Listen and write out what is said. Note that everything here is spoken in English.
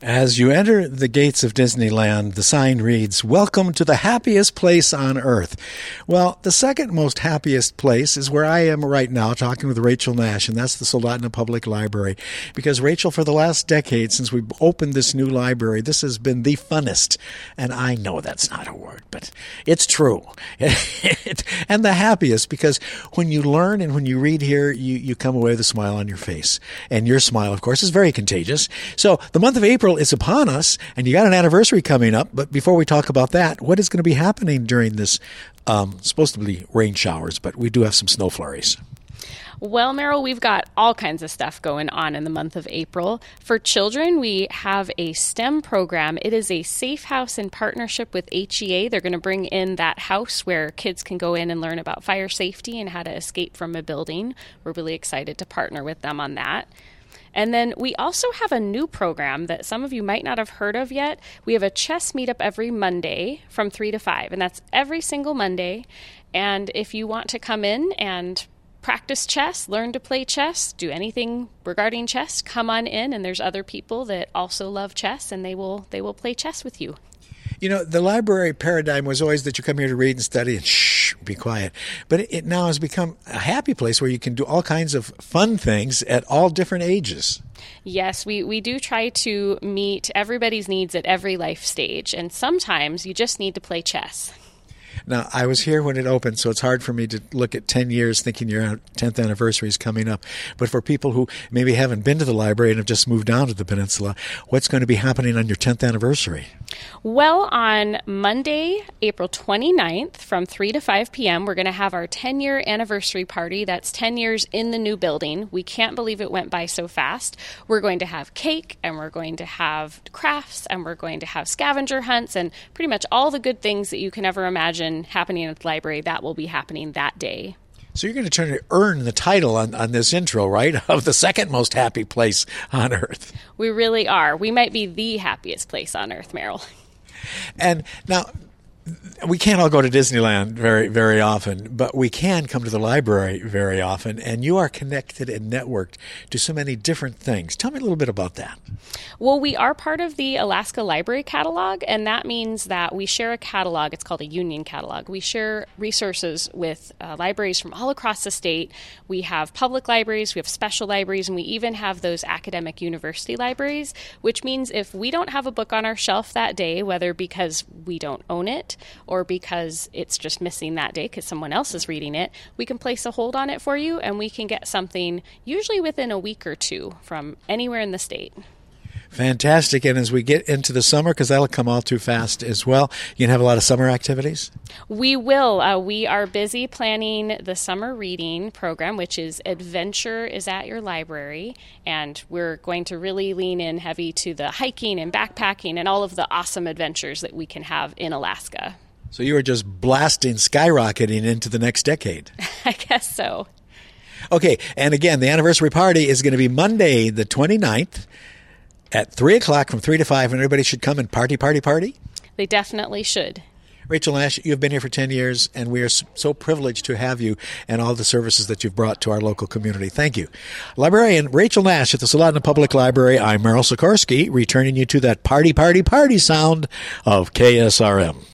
As you enter the gates of Disneyland, the sign reads, "Welcome to the happiest place on earth." Well, the second most happiest place is where I am right now, talking with Rachel Nash, and that's the Soldotna Public Library. Because, Rachel, for the last decade since we opened this new library, this has been the funnest, and I know that's not a word, but it's true, and the happiest, because when you learn and when you read here, you come away with a smile on your face. And your smile, of course, is very contagious. So the month of April is upon us, and you got an anniversary coming up. But before we talk about that, what is going to be happening during this supposed to be rain showers, but we do have some snow flurries? Well, Meryl, we've got all kinds of stuff going on in the month of April. For children, we have a STEM program. It is a safe house in partnership with HEA. They're going to bring in that house where kids can go in and learn about fire safety and how to escape from a building. We're really excited to partner with them on that. And then we also have a new program that some of you might not have heard of yet. We have a chess meetup every Monday from 3 to 5, and that's every single Monday. And if you want to come in and practice chess, learn to play chess, do anything regarding chess, come on in, and there's other people that also love chess, and they will play chess with you. You know, the library paradigm was always that you come here to read and study and shh, be quiet. But it now has become a happy place where you can do all kinds of fun things at all different ages. Yes, we do try to meet everybody's needs at every life stage, and sometimes you just need to play chess. Now, I was here when it opened, so it's hard for me to look at 10 years thinking your 10th anniversary is coming up. But for people who maybe haven't been to the library and have just moved down to the peninsula, what's going to be happening on your 10th anniversary? Well, on Monday, April 29th, from 3 to 5 p.m., we're going to have our 10-year anniversary party. That's 10 years in the new building. We can't believe it went by so fast. We're going to have cake, and we're going to have crafts, and we're going to have scavenger hunts, and pretty much all the good things that you can ever imagine happening at the library, that will be happening that day. So you're going to try to earn the title on this intro, right, of the second most happy place on earth. We really are. We might be the happiest place on earth, Meryl. And now, we can't all go to Disneyland very, very often, but we can come to the library very often, and you are connected and networked to so many different things. Tell me a little bit about that. Well, we are part of the Alaska Library Catalog, and that means that we share a catalog. It's called a union catalog. We share resources with libraries from all across the state. We have public libraries, we have special libraries, and we even have those academic university libraries, which means if we don't have a book on our shelf that day, whether because we don't own it or because it's just missing that day because someone else is reading it, we can place a hold on it for you, and we can get something usually within a week or two from anywhere in the state. Fantastic. And as we get into the summer, because that'll come all too fast as well, you can have a lot of summer activities? We will. We are busy planning the summer reading program, which is Adventure is at Your Library. And we're going to really lean in heavy to the hiking and backpacking and all of the awesome adventures that we can have in Alaska. So you are just blasting, skyrocketing into the next decade. I guess so. Okay. And again, the anniversary party is going to be Monday, the 29th. At 3 o'clock from 3 to 5, and everybody should come and party. They definitely should. Rachel Nash, you've been here for 10 years, and we are so privileged to have you and all the services that you've brought to our local community. Thank you. Librarian Rachel Nash at the Soldotna Public Library. I'm Merrill Sikorsky, returning you to that party sound of KSRM.